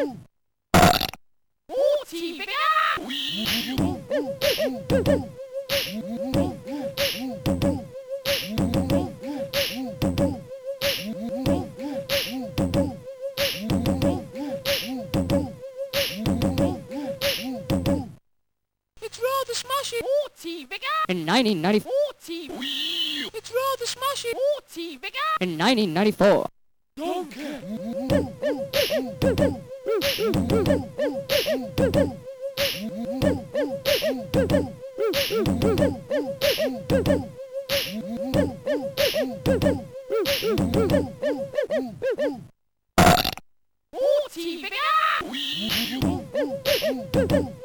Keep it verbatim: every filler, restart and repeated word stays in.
Forty figure! It's rather smashy. Forty figure! In nineteen ninety, Forty. It's rather smashy. Forty figure! in nineteen ninety-four. Forty figure!